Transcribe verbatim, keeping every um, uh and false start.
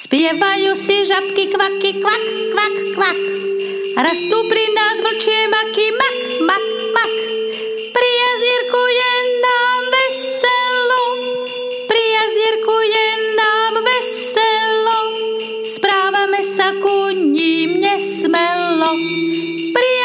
Spievajú si žabky kvaky, kvak, kvak, kvak. Rastú pri nás vlčie maky, mak, mak, mak. Pri jazierku je nám veselo, pri jazierku je nám veselo. Správame sa ku ním nesmelo, pri